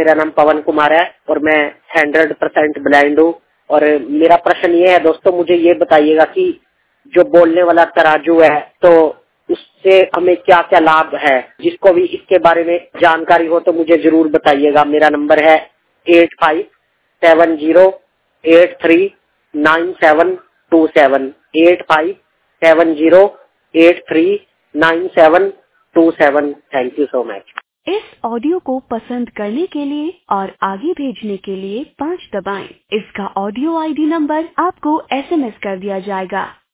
मेरा नाम पवन कुमार है और मैं 100% ब्लाइंड हूँ। और मेरा प्रश्न ये है दोस्तों, मुझे ये बताइएगा कि जो बोलने वाला तराजू है तो उससे हमें क्या क्या लाभ है। जिसको भी इसके बारे में जानकारी हो तो मुझे जरूर बताइएगा। मेरा नंबर है 8570839727 8570839727। Thank you so much. इस ऑडियो को पसंद करने के लिए और आगे भेजने के लिए 5 दबाएं। इसका ऑडियो आईडी नंबर आपको SMS कर दिया जाएगा।